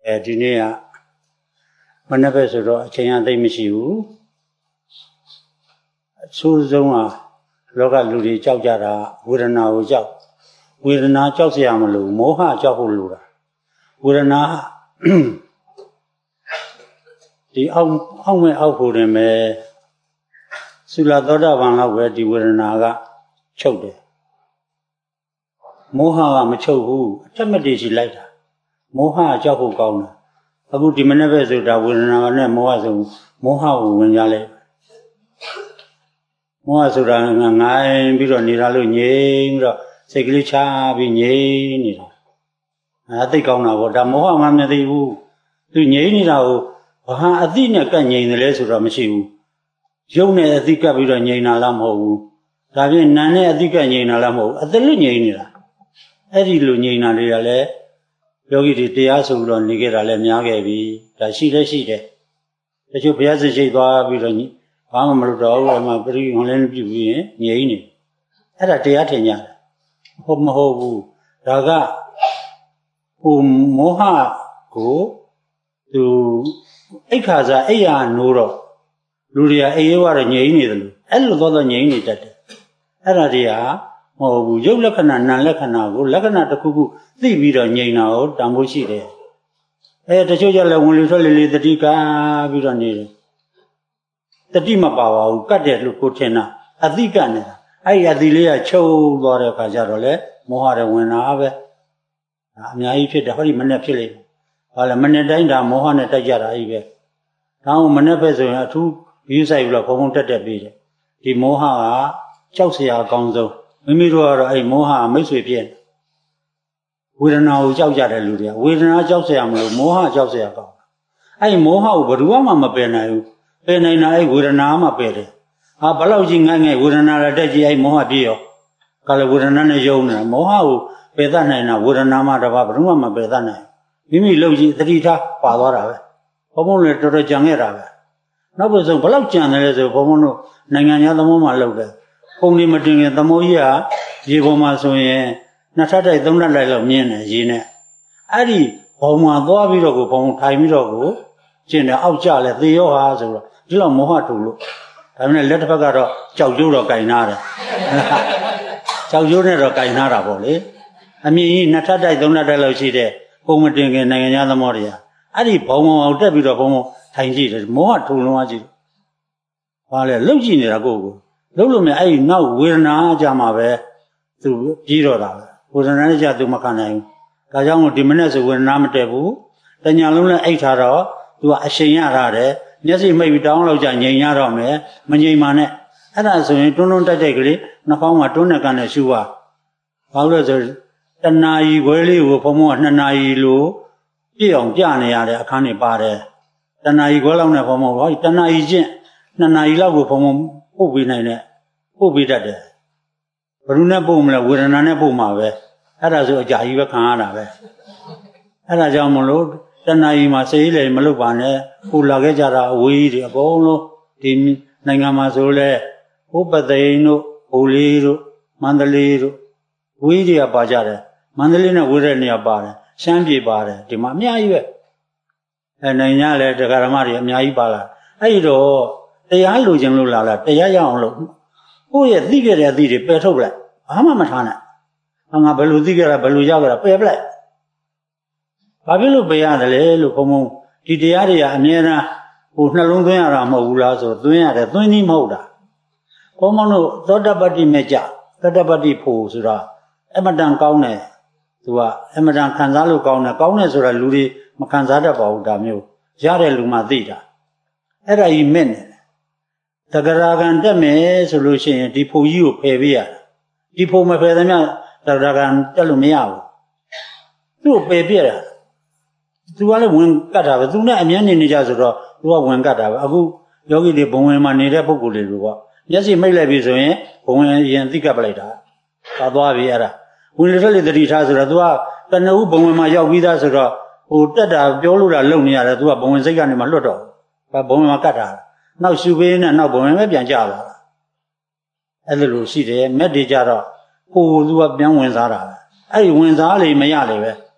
ဒီနေ့ကမနေ့ပဲဆိုတော့အချိန်အသိမရှိဘူးအဆိုးဆုံးကလောကလူတွေကြောက်ကြတာဝေဒနာကိုကြောက်ဝေဒနာကြောက်เสียမလို့မောဟကြောက်ဖို့လိုတာဝေဒနာဒီအောက်မဲ့အောက်ဖို့တယ်မဲ့သုလသောတာပန်လောက်ပဲဒီဝေဒနာကချုပ်တယ်မောဟကမချုပ်ဘူးအထက်မတည်ရှိလိုက်တာမောဟကြောက်ဖို့ကောင်းတယ်အခုဒီမနေ့ပဲဆိုတာဝေဒနာနဲ့မောဟဆိုမောဟကိုဝင်ကြလိုက်မောဟဆိုတာငိုင်းပြီးတော့နေတာလို့ငြိမ်ပြီးတော့စိတ်ကလေးချပြီးငြိမ်နေတာသိကောင်းတာပေါ့ဒါမောဟမှမသိဘူးသူငြိမ်နေတာကိုဘာအသိနဲ့ကတ်ငြိမ်တယ်လဲဆိုတော့မရှိဘူးရုပ်နဲ့အသိကပ်ပြီးတော့ငြိမ်တာလားမဟုတ်ဘူးဒါဖြင့်နာမ်နဲ့အသိကပ်ငြိမ်တာလားမဟုတ်ဘူးအသလွတ်ငြိမ်နေတာအဲ့ဒီလိုငြိမ်တာတွေကလည်းယောဂီတွေတရားဆိုပြီးတော့နေကြတာလည်းများခဲ့ပြီဒါရှိတယ်တချို့ဘုရားစစ်ရှိသွားပြီးတော့ဘာမှမလုပ်တော့ဘူးအမှပရိဟွန်လည်းပြုပြီးရင်ငြိမ်နေအဲ့ဒါတရားထင်ကြတယ်ဟုတ်မဟုတ်ဘူးဒါကမောဟကိုသူအိခါစားအိယာနိုးတော့လူတွေကအေးရွားတော့ငြိမ်နေတယ်လို့အဲ့လိုတော့ငြိမ်နေတတ်တယ်အဲ့ဒါတွေကမဟုတ်ဘူးရုပ်လက္ခဏာနာမ်လက္ခဏာကိုလက္ခဏာတစ်ခုခုသိပြီးတော့ငြိမ်တာကိုတန်ဖို့ရှိတယ်တချို့ကျလည်းဝင်လေထွက်လေတတိကပြီးတော့နေတယ်တတိမပါပါဘူးကတ်တယ်လို့ကိုထင်တာအသိကနေတာအဲ့ဒီအသိလေးကချုပ်သွားတဲ့အခါကျတော့လေမောဟတွေဝင်တာပဲအများကြီးဖြစ်တယ်ဟောဒီမနေ့ဖြစ်လိမ့်မယ်ဟာလေမနေ့တိုင်းဒါမောဟနဲ့တိုက်ကြတာကြီးပဲဒါအောင်မနေ့ပဲဆိုရင်အထူးဘီးဆိုင်ပြီးတော့ဘုံတက်ပြီးတယ်ဒီမောဟကကြောက်စရာအကောင်းဆုံးမိမိတို့ကတော့အဲ့မောဟမိတ်ဆွေဖြစ်ဝေဒနာကိုကြောက်ကြတဲ့လူတွေကဝေဒနာကြောက်စရာမလို့မောဟကြောက်စရာကောင်းအဲ့မောဟကိုဘယ်သူမှမပယ်နိုင်ဘူးပယ်နိုင်တာအဲ့ဝေဒနာမှပယ်တယ်ဟာဘလောက်ကြီးငဲ့ဝေဒနာလည်းတက်ကြည့်အဲ့မောဟပြည့်ရောကလည်းဝေဒနာနဲ့ယုံနေတာမောဟကိုပယ်တတ်နိုင်တာဝေဒနာမှတပါဘယ်သူမှမပယ်တတ်နိုင်မိမိလှုပ်ကြည့်သတိထားပါသွားတာပဲဘုံဘုံလည်းတော်တော်ကြံခဲ့တာပဲနောက်ပြီးဆိုဘလောက်ကြံတယ်လဲဆိုဘုံဘုံတို့နိုင်ငံခြားသမောမှာလှုပ်တယ်ပုံနေမတင်ခင်သမောကြီးကရေပေါ်မှာဆိုရင်နှစ်ထပ်တိုက်သုံးထပ်တိုက်လောက်မြင်တယ်ရေနဲ့အဲ့ဒီဘုံမှာသွားပြီးတော့ကိုဘုံထိုင်ပြီးတော့ကိုကျင်တယ်အောက်ကျလဲသေရောဟာဆိုတော့ဒီလောက်မောဟတူလို့ဒါပေမဲ့လက်တစ်ဖက်ကတော့ကြောက်ကြိုးတော့ကင်နာတယ်ကြောက်ကြိုးနဲ့တော့ကင်နာတာပေါ့လေအမြင်ကြီးနှစ်ထပ်တိုက်သုံးထပ်တိုက်လောက်ရှိတဲ့ပုံမတင်ခင်နိုင်ငံခြားသမောတွေကအဲ့ဒီဘုံအောင်တက်ပြီးတော့ဘုံထိုင်ကြည့်တယ်မောဟထူလုံးသွားကြည့်ဘာလဲလှုပ်ကြည့်နေတာကိုလှုပ်လို့မြအဲ့ဒီနောက်ဝေဒနာကြမှာပဲသူပြီးတော့တာပဲဝေဒနာနဲ့ကြသူမခံနိုင်ဘူးဒါကြောင့်မို့ဒီမနေ့ဆိုဝေဒနာမတက်ဘူးတညာလုံးနဲ့အိတ်ထားတော့သူကအရှိန်ရထားတယ်မျက်စိမိတ်ပြီးတောင်းလောက်ကြငြိမ်ရတော့မယ်မငြိမ်ပါနဲ့အဲ့ဒါဆိုရင်တွန်းတွန်းတိုက်တိုက်ကလေးနှာခေါင်းမှာတွန်းနဲ့ကန်နဲ့ရှူပါဘာလို့လဲဆိုတဏှာကြီးခွဲလေးကိုဘုံဘုံက2နာရီလို့ပြည့်အောင်ပြနေရတဲ့အခန်းတွေပါတယ်တဏှာကြီးခွဲလောက်နဲ့ဘုံဘုံဟောတဏှာကြီးချင်း2နာရီလောက်ကိုဘုံဘုံပို့ပေးနိုင်တဲ့ပို့ပေးတတ်တယ်ဘယ်သူနဲ့ပို့မလဲဝေဒနာနဲ့ပို့မှာပဲအဲ့ဒါဆိုအကြာကြီးပဲခံရတာပဲအဲ့ဒါကြောင့်မလို့တဏှာကြီးမှာစိတ်လေမလုပ်ပါနဲ့ဟိုလာခဲ့ကြတာအဝေးကြီးတွေအကုန်လုံးဒီနိုင်ငံမှာဆိုလဲဟိုပသိမ်တို့ဟိုလေးတို့မန္တလေးတို့ဝေးတွေကပါကြတယ်မန္တလေးနဲ့ဝေးတဲ့နေရာပါတယ်ရှမ်းပြည်ပါတယ်ဒီမှာအများကြီးပဲနိုင်ငံလဲတရားဓမ္မတွေအများကြီးပါလာအဲ့ဒီတော့တရားလိုချင်လို့လာလားတရားရအောင်လို့ကိုယ့်ရဲ့သိခဲ့တဲ့အသည့်တွေပယ်ထုတ်လိုက်ဘာမှမထားနဲ့ငါဘယ်လိုသိခဲ့တာဘယ်လိုရောက်ခဲ့တာပယ်ပလိုက်ဘာဖြစ်လို့ပယ်ရတယ်လဲလို့ဘုံဘုံဒီတရားတွေကအမြဲတမ်းဟိုနှလုံးသွင်းရတာမဟုတ်ဘူးလားဆိုသွင်းရတယ်သွင်းသည်မဟုတ်တာဘုံဘုံတို့သောတပတ္တိမေကြသောတပတ္တိဖို့ဆိုတာအမတန်ကောင်းတယ်သူကအမတန်ခံစားလို့ကောင်းတယ်ဆိုတာလူတွေမခံစားတတ်ပါဘူးဒါမျိုးရတဲ့လူမှသိတာအဲ့ဒါကြီးမဲ့နေတဂရကံတက်မယ်ဆိုလို့ရှိရင်ဒီဖို့ကြီးကိုဖယ်ပေးရဒီဖို့မဖယ်သမျှတဂရကံတက်လို့မရဘူးသူ့ကိုပယ်ပြတာသူကလည်းဝင်ကတ်တာပဲသူနဲ့အမြဲနေကြဆိုတော့သူကဝင်ကတ်တာပဲအခုယောဂီတွေဘုံဝင်မှာနေတဲ့ပုဂ္ဂိုလ်တွေပေါ့မျက်စိမိတ်လိုက်ပြီဆိုရင်ဘုံဝင်ရင်သိကပ်ပလိုက်တာသာသွားပြီအဲ့ဒါဝင်လေထွက်လေတတိထားဆိုတော့သူကတဏှုဘုံဝင်မှာရောက်ပြီးသားဆိုတော့ဟိုတက်တာပြောလို့တာလုံနေရတယ်သူကဘုံဝင်စိတ်ကနေမှလွတ်တော့ဘုံဝင်မှာကတ်တာနောက်ရှုပေးနဲ့နောက်ဘုံဝင်ပဲပြန်ကြလာတာအဲ့လိုရှိတယ်မက်တွေကြတော့ဟိုသူကပြန်ဝင်စားတာအဲ့ဒီဝင်စားလေမရလေပဲ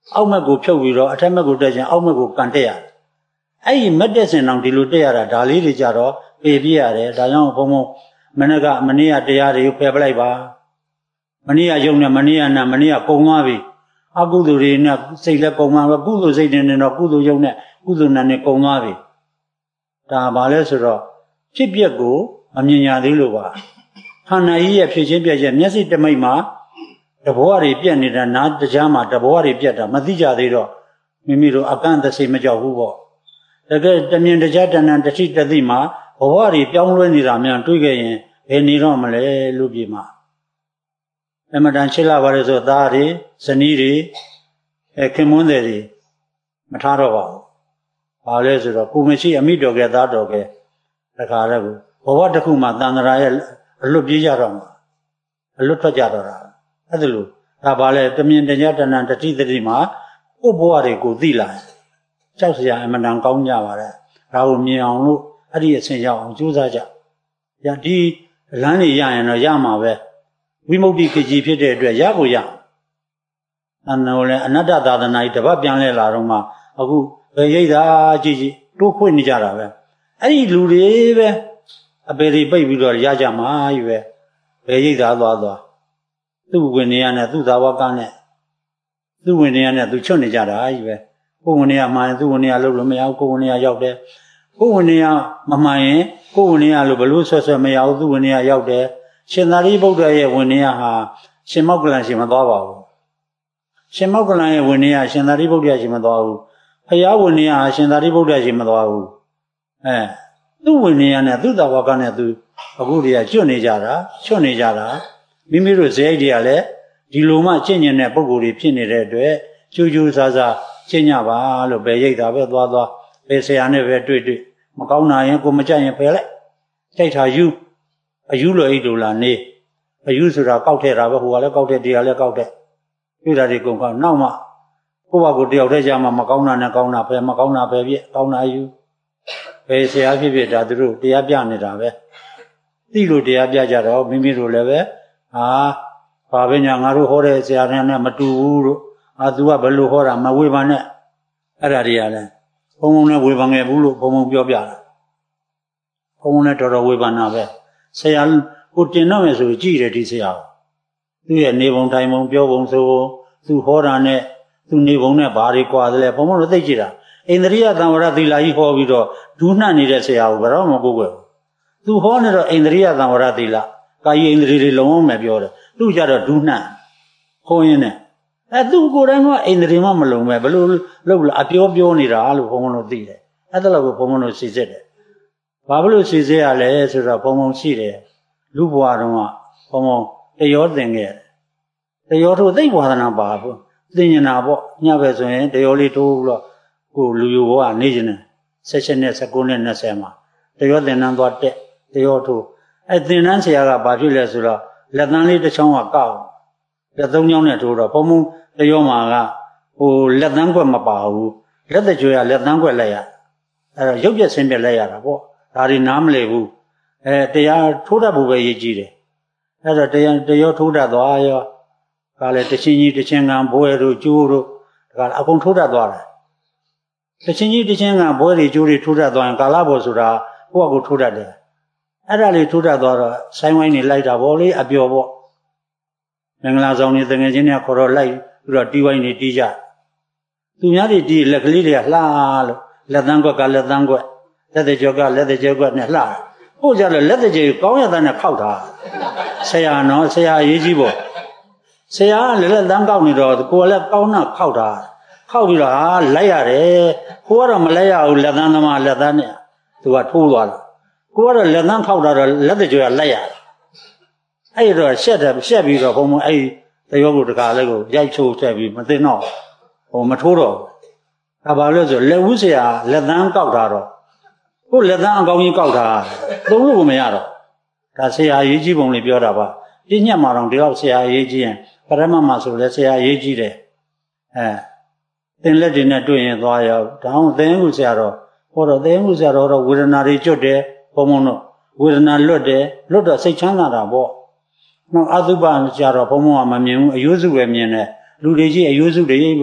အောက်မက်ကိုဖြုတ်ပြီးတော့အထက်မက်ကိုတက်ခြင်းအောက်မက်ကိုကန်တက်ရတယ်အဲ့ဒီမက်တက်စင်အောင်ဒီလိုတက်ရတာဒါလေးတွေကြတော့ပေပြရတယ်ဒါကြောင့်ဘုံမနေ့ကတရားတွေကိုဖယ်ပလိုက်ပါမနေ့ကယုံနဲ့မနေ့ကနာမနေ့ကကုံသွားပြီအကုသိုလ်တွေနဲ့စိတ်လည်းကုံသွားပြီကုသိုလ်စိတ်တွေနဲ့တော့ကုသိုလ်ယုံနဲ့ကုသိုလ်နာနဲ့ကုံသွားပြီဒါဘာလဲဆိုတော့ဖြစ်ပျက်ကိုမမြင်ရသေးလို့ပါခန္ဓာကြီးရဲ့ဖြစ်ချင်းပြက်ချက်မျက်စိတမိတ်မှာတဘောတွေပြက်နေတာနားကြားမှာတဘောတွေပြက်တာမသိကြသေးတော့မိမိတို့အကန့်တစိမ့်မကြောက်ဘူးပေါ့တကယ်တမြင်တကြားတဏ္ဍတတိတသိမှာဘဝတွေပြောင်းလဲနေတာများတွေးခဲ့ရင်ဘယ်နေတော့မလဲလူပြေမှာအမတန်ချစ်လာပါလေဆိုသားတွေဇနီးတွေခင်မွန်းတွေမထားတော့ပါဘူးဘာလဲဆိုတော့ကိုမရှိအမိတော်ကသားတော်ကတခါတည်းကိုဘဝတစ်ခုမှတန်ត្រာရဲ့အလွတ်ပြေးကြတော့မှာအလွတ်ထွက်ကြတော့တာအဲ့ဒါလို့ဒါဘာလဲတမြင်တကြားတဏ္ဍတတိတသိမှာကိုဘဝတွေကိုသိလာကြောက်စရာအမတန်ကောင်းကြပါလေဒါကိုမြင်အောင်လို့အဲ့ဒီအဆင့်ရောက်အောင်ကြိုးစားကြဒီလမ်းနေရရင်တော့ရမှာပဲဝိမု ക്തി ခေကြီးဖြစ်တဲ့အတွက်ရကိုရအနုလည်းအနတ္တသာသနာကြီးတပတ်ပြန်လဲလာတော့မှအခုဘယ်ရိတ်သာကြည့်တိုးခွင့်နေကြတာပဲအဲ့ဒီလူတွေပဲအပေတွေပိတ်ပြီးတော့ရကြမှာကြီးပဲဘယ်ရိတ်သာသွားသူ့ဝင်နေရနဲ့သူ့သာဝကနဲ့သူ့ဝင်နေရနဲ့သူချွတ်နေကြတာကြီးပဲကိုယ်ဝင်နေရမှန်သူ့ဝင်နေရလို့မရဘူးကိုယ်ဝင်နေရရောက်တယ်ကိုယ်ဝင်နေရမမှန်ရင်ကိုယ်ဝင်နေရလို့ဘလို့ဆွဲမရဘူးသူ့ဝင်နေရရောက်တယ်ရှင်သာရိပုတ္တရာရဲ့ဝင်နေရဟာရှင်မောက္ကလန်ရှင်မသွားပါဘူးရှင်မောက္ကလန်ရဲ့ဝင်နေရရှင်သာရိပုတ္တရာရှင်မသွားဘူးဖယားဝင်နေရဟာရှင်သာရိပုတ္တရာရှင်မသွားဘူးသူ့ဝင်နေရနဲ့သူ့သာဝကနဲ့သူအခုတည်းကကျွတ်နေကြတာမိမိတို့ဇေယိတ်တွေကလည်းဒီလိုမှကျင့်ကျင်တဲ့ပုံကိုယ်တွေဖြစ်နေတဲ့အတွက်ကျူးကျူးဆာဆာကျင့်ကြပါလို့ပဲရိတ်တာပဲသွားပဲဆရာနဲ့ပဲတွေ့မကောင်းတာရင်ကိုမကြိုက်ရင်ဖယ်လိုက်ကြိုက်တာယူအယူလိုအိတ်လိုလာနေအယူဆိုတာကောက်ထဲတာပဲဟိုကလည်းကောက်တဲ့တရားလည်းကောက်တဲ့တွေ့တာတွေကုန်ကောက်နောက်မှကိုယ့်ဘာကိုတယောက်တည်းကြမှာမကောင်းတာနဲ့ကောင်းတာဖယ်မကောင်းတာပဲပြကောင်းတာယူပဲဆရာဖြစ်ဒါသူတို့တရားပြနေတာပဲသိလို့တရားပြကြတော့မိမိတို့လည်းပဲဘာပဲညာငါတို့ဟောတဲ့ဆရာနဲ့မတူဘူးတို့သူကဘယ်လိုဟောတာမဝေဖန်နဲ့အဲ့ဒါတွေကလည်းဘုံနဲ့ဝေဖန်ခဲ့ဘူးလို့ဘုံပြောပြတာဘုံနဲ့တော်တော်ဝေဖန်တာပဲဆရာကိုတင်တော့မယ်ဆိုကြည့်တယ်ဒီဆရာသူ့ရဲ့နေပုံထိုင်ပုံပြောပုံဆိုပုံသူဟောတာနဲ့သူနေပုံနဲ့ဘာတွေကွာတယ်လဲဘုံတို့သိကြည့်တာအိန္ဒြိယသံဝရသီလာကြီးဟောပြီးတော့ဒူးနှံ့နေတဲ့ဆရာကိုဘယ်တော့မှကိုယ်ွယ်သူဟောနေတော့အိန္ဒြိယသံဝရသီလာကာယိန္ဒြေတွေလုံးဝမပြောတယ်သူကြတော့ဒူးနှံ့ဟောရင်းနဲ့သူကိုယ်တိုင်ကအိန္ဒြေမှမလုံးပဲဘယ်လိုလုပ်လို့အပြောနေတာလို့ဘုံတို့သိတယ်အဲ့ဒါလို့ဘုံတို့စီစစ်တယ်ဘာလို့စီစစ်ရလဲဆိုတော့ဘုံရှိတယ်လူဘဝတုန်းကဘုံတရောသင်ခဲ့တရောထိုးသိဝါဒနာပါဘူးသင်ညာပေါ့ညဘက်ဆိုရင်တရောလေးထိုးပြီးတော့ကိုလူယူဘဝနေကျင်တယ်16နဲ့19နဲ့20မှာတရောသင်္นานသွားတက်တရောထိုးအဲ့သင်္นานဆရာကဘာဖြစ်လဲဆိုတော့လက်သန်းလေးတစ်ချောင်းကကောက်လက်သုံးချောင်းနဲ့ထိုးတော့ဘုံတရောမှာကလက်သန်းကွက်မပါဘူးလက်တကြွရလက်သန်းကွက်လိုက်ရအဲ့တော့ရုပ်ပြက်ဆင်းပြက်လိုက်ရတာပေါ့ဒါတွေနားမလည်ဘူးတရားထိုးတတ်ဖို့ပဲရည်ကြည်တယ်အဲ့တော့တရောထိုးတတ်သွားရောကလည်းတချင်းကြီးတချင်းကံဘွဲတို့ကျိုးတို့ဒါကအကုန်ထိုးတတ်သွားတယ်တချင်းကြီးတချင်းကဘွဲတွေကျိုးတွေထိုးတတ်သွားရင်ကာလဘောဆိုတာကိုယ့်အကူထိုးတတ်တယ်အဲ့ဒါလေးထိုးတတ်သွားတော့ဆိုင်းဝိုင်းနေလိုက်တာပေါ့လေအပျော်ပေါ့မင်္ဂလာဆောင်နေတငယ်ချင်းတွေခေါ်တော့လိုက်ပြီးတော့တီးဝိုင်းနေတီးကြသူများတွေတီးလက်ကလေးတွေကလှလို့လက်သန်းကွက်ကလက်သန်းကွက်လက်တကြောကလက်တကြောကွက်နဲ့လှပို့ကြတော့လက်တကြောကောင်းရတဲ့နဲ့ခောက်တာဆရာနော်ဆရာအရေးကြီးပေါ့ဆရာကလက်သန်းကောက်နေတော့ကိုယ်လည်းကောင်းတာခောက်တာခောက်ပြီးတော့လိုက်ရတယ်ကိုကတော့မလိုက်ရဘူးလက်သန်းသမားလက်သန်းနဲ့သူကထိုးသွားတာကိုကတော့လက်သန်းခောက်တာတော့လက်တကြောကလိုက်ရတယ်အဲ့တော့ရှက်ပြီးတော့ဘုံအဲ့တရောကိုတကားလေးကိုရိုက်ချိုးချက်ပြီးမသိတော့မထိုးတော့ဒါဘာလို့ဆိုလက်ဝဦးဆရာလက်သန်းကောက်တာတော့ကိုလက်သန်းအကောင်းကြီးကောက်တာသုံးလို့မရတော့ဒါဆရာရေးကြီးပုံလေးပြောတာပါပြညတ်မှာတော့ဒီလောက်ဆရာရေးကြီးရင်ပရမတ်မှာဆိုလဲဆရာရေးကြီးတယ်သင်လက်တွေနဲ့တွေ့ရင်သွားရောဒါမှသင်ခုဆရာတော်ဟောတော့သင်ခုဆရာတော်တော့ဝေဒနာတွေကျွတ်တယ်ဘုံတို့ဝေဒနာလွတ်တယ်လွတ်တော့စိတ်ချမ်းသာတာပေါ့နောက်အသုဘဆရာတော်ဘုံကမမြင်ဘူးအယုစုပဲမြင်တယ်လူတွေကြီးအယုစုတွေပဲဟို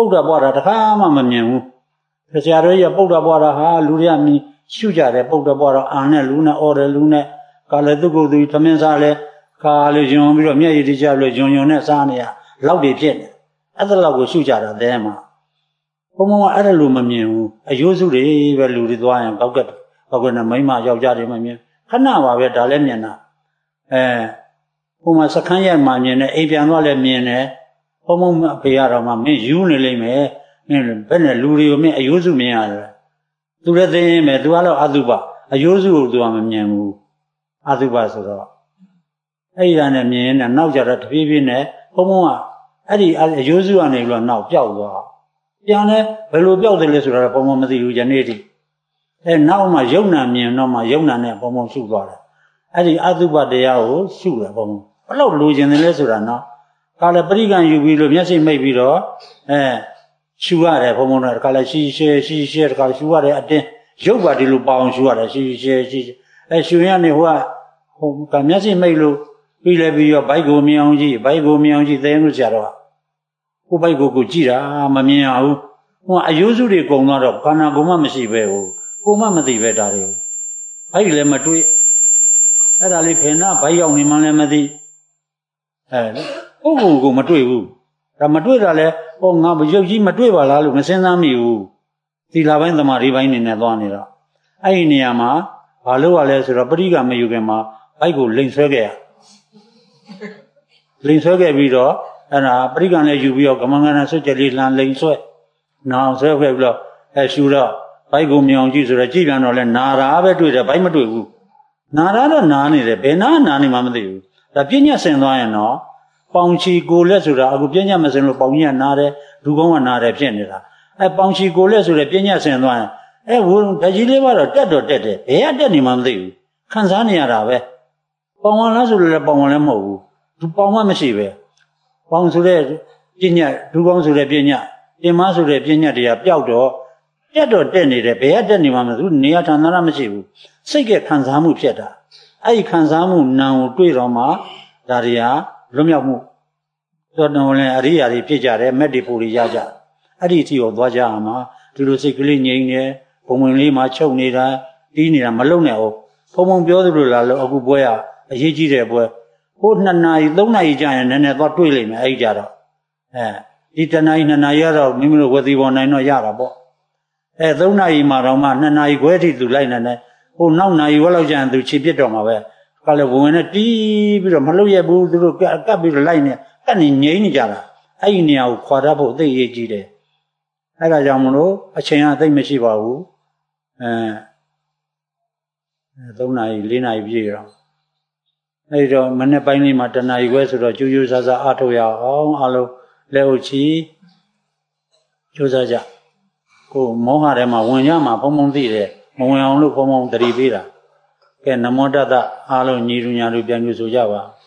ပုဒ္ဒပွားတာတခါမှမမြင်ဘူးဆရာတော်ကြီးကပုဒ္ဒပွားတာဟာလူတွေကမြင်ရှုကြတယ်ပုဒ္ဒပွားတော့အာနဲ့လူနဲ့အော်တယ်လူနဲ့ကာလည်းသူ့ကိုယ်သူသမင်းစားလဲခါလေယွန်ပြီးတော့မျက်ရည်တကျလို့ယွန်နဲ့စားနေရလောက်တွေဖြစ်နေအဲ့ဒါလောက်ကိုရှုကြတာတဲ့မှာဘုံဘုံကအဲ့ဒါလိုမမြင်ဘူးအယိုးစုတွေပဲလူတွေသွားရင်ကောက်ကနဲ့မိန်းမယောက်ျားတွေမမြင်ခဏပါပဲဒါလည်းမြင်တာဟိုမှာစခန်းရက်မှမြင်တယ်အိမ်ပြန်သွားလည်းမြင်တယ်ဘုံဘုံအဖေရတော့မှမင်းယူနေလိမ့်မယ်မင်းဘယ်နဲ့လူတွေကိုမင်းအယိုးစုမြင်ရတယ်သူလည်းသိရင်ပဲသူကတော့အတုပအယိုးစုကိုသူကမမြင်ဘူးအတုပဆိုတော့အဲ့ဒီကနေမြင်ရင်နောက်ကြတော့တဖြည်းဖြည်းနဲ့ဘုံဘုံကအဲ့ဒီအယိုးစုကနေပြီးတော့နောက်ပျောက်သွားပြန်လဲဘယ်လိုပျောက်တယ်လဲဆိုတာဘုံဘုံမသိဘူးယနေ့ထိနောက်မှယုံနာမြင်တော့မှယုံနာနဲ့ဘုံဘုံရှုသွားတယ်အဲ့ဒီအတုပတရားကိုရှုတယ်ဘုံဘုံဘယ်လောက်လိုချင်တယ်လဲဆိုတာနော်ကာလပရိကံယူပြီးလို့မျက်စိမိတ်ပြီးတော့ရှုရတယ်ဘုံဘုံတော့ကာလရှိရှဲတခါရှုရတယ်အတင်းရုပ်ပါဒီလိုပေါအောင်ရှုရတယ်ရှိရှဲရှုရနေဟိုကမျက်စိမိတ်လို့ပြီးလဲပြီးတော့ဘိုက်ကိုမြင်အောင်ကြည့်ဘိုက်ကိုမြင်အောင်ကြည့်သိလို့ကြတော့ကိုဘိုက်ကိုကြည့်တာမမြင်အောင်ဟိုအယိုးစုတွေကုံတော့ခန္ဓာကိုယ်မှမရှိပဲကိုမှမသိပဲဒါတွေဘိုက်လည်းမတွေ့အဲ့ဒါလေးဖင်နာဘိုက်ရောက်နေမှလည်းမသိကိုမတွေ့ဘူးဒါမတွေ့တာလဲဟောငါရုပ်ကြီးမတွေ့ပါလားလို့မစဉ်းစားမိဘူးသီလပိုင်းသမာဓိပိုင်းနေနဲ့သွားနေတော့အဲ့ဒီနေရာမှာဘာလို့ ရလဲဆိုတော့ပရိကမယူခင်မှာဘိုက်ကိုလိန်ဆွဲခဲ့ရလိန်ဆွဲခဲ့ပြီးတော့အဲ့ဒါပရိကံလည်းယူပြီးတော့ကမ္မငဏဆွတ်ကြလေးလှန်လိန်ဆွဲနာအောင်ဆွဲခဲ့ပြီးတော့ရှူတော့ဘိုက်ကိုမြောင်ကြည့်ဆိုတော့ကြည့်ပြန်တော့လဲနာတာပဲတွေ့တယ်ဘိုက်မတွေ့ဘူးနာတာတော့နာနေတယ်ဘယ်နာနေမှမသိဘူးဒါပြဉ္ညာဆင်သွားရင်တော့ပေါင်ချီကိုလက်ဆိုတာအခုပြဉ္ညာမဆင်လို့ပေါင်ကြီးကနာတယ်လူကောင်းကနာတယ်ဖြစ်နေတာပေါင်ချီကိုလက်ဆိုတဲ့ပြဉ္ညာဆင်သွားရင်ဝဓာကြီးလေးကတော့တက်တယ်ဘယ်ကတက်နေမှမသိဘူးခံစားနေရတာပဲပေါင်ဝါလားဆိုလို့လည်းပေါင်ဝါလည်းမဟုတ်ဘူးသူပေါင်မှမရှိပဲပေါင်ဆိုတဲ့ပြဉ္ညာလူကောင်းဆိုတဲ့ပြဉ္ညာတင်မဆိုတဲ့ပြဉ္ညာတွေကပျောက်တော့တက်နေတယ်ဘယ်ကတက်နေမှမသိဘူးနေရာဌာနရမရှိဘူးစိတ်ကခံစားမှုဖြစ်တာအဲ့ဒီခံစားမှုနာမ်ကိုတွေ့တော့မှဒါတွေကလွတ်မြောက်မှုတော်လည်းအရိယာတွေဖြစ်ကြတယ်မက်ဒီပူတွေရကြအဲ့ဒီအထိကိုသွားကြအောင်မှာဒီလိုစိတ်ကလေးငြိမ်နေဘုံဝင်လေးမှာချုပ်နေတာတီးနေတာမလုံနဲ့ဟုတ်ဘုံပြောသလိုလားလို့အခုပွဲရအရေးကြီးတဲ့ပွဲဟို2နာရီ3နာရီကြာရင်နည်းနည်းသွားတွေ့လိမ့်မယ်အဲ့ဒီကြတော့ဒီ1နာရီ2နာရီကတော့မိမိတို့ဝစီပေါ်နိုင်တော့ရတာပေါ့3နာရီမှတော့မှ2နာရီခွဲထိသူလိုက်နေတယ်ဟိုနောက်နာရီဝက်လောက်ကြာရင်သူခြေပြစ်တော့မှာပဲကလည်းဝင်နဲ့တီးပြီးတော့မလုပ်ရဘူးသူတို့ကပ်ပြီးတော့လိုက်နေကပ်နေငြိမ်းနေကြတာအဲ့ဒီနေရာကိုခွာတတ်ဖို့အသိရေးကြီးတယ်အဲ့ဒါကြောင့်မလို့အချိန်အသိမရှိပါဘူး3နာရီ4နာရီပြည့်တော့အဲ့တော့မနေ့ပိုင်းလေးမှာ1နာရီခွဲဆိုတော့ကျူးဆာအားထုတ်ရအောင်အလုံးလက်ဥချီကြိုးစားကြကိုမောဟထဲမှာဝင်ရမှာဘုံသိတယ်မဝင်အောင်လို့ဘုံသတိပေးတာကဲနမောတတအားလုံးညီလူညာလူပြန်ကြိုဆိုကြပါ